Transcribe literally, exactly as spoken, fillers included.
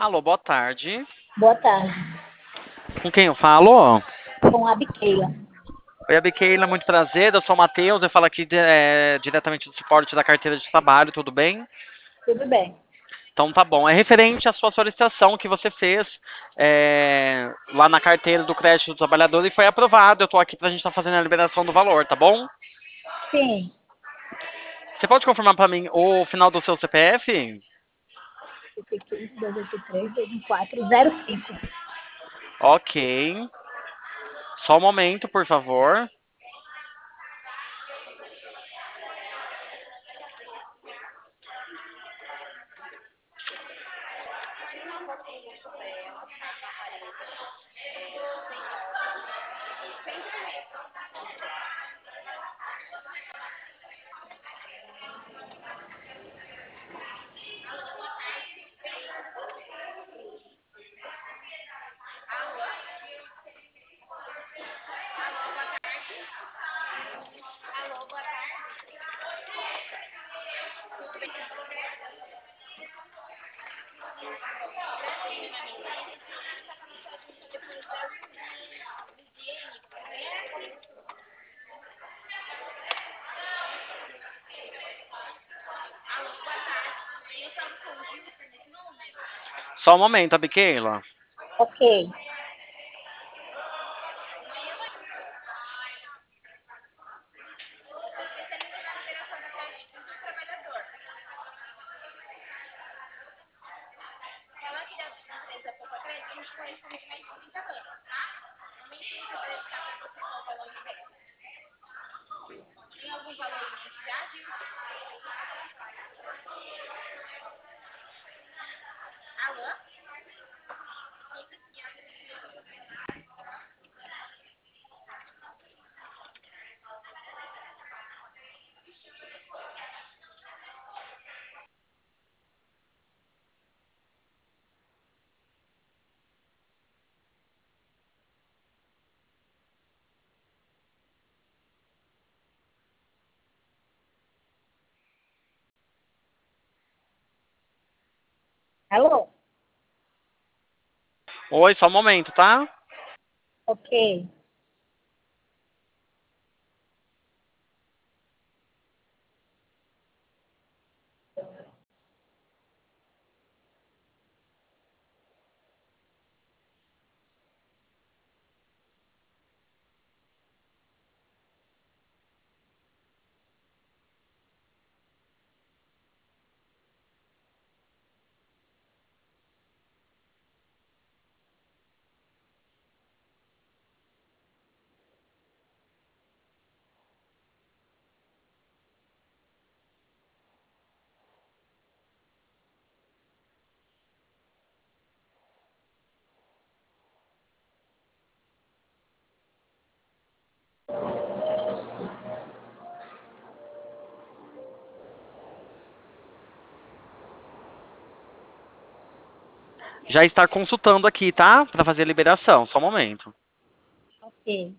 Alô, boa tarde. Boa tarde, Com quem eu falo? com a Biqueila. Oi, Abiqueila, muito prazer. Eu sou o Matheus, eu falo aqui é, diretamente do suporte da carteira de trabalho, tudo bem? Tudo bem? Então tá bom. É referente à sua solicitação que você fez é, lá na carteira do crédito do trabalhador e foi aprovado. Eu tô aqui pra gente estar fazendo a liberação do valor, tá bom? Sim, Você pode confirmar pra mim o final do seu C P F? cento e quinze, duzentos e oitenta e três, vinte e quatro, zero cinco. Ok. Só um momento, por favor. Só um momento, Abiqueila. Ok, alô? Oi, só um momento, tá? Ok, Já está consultando aqui, tá? Pra fazer a liberação. Só um momento. ok.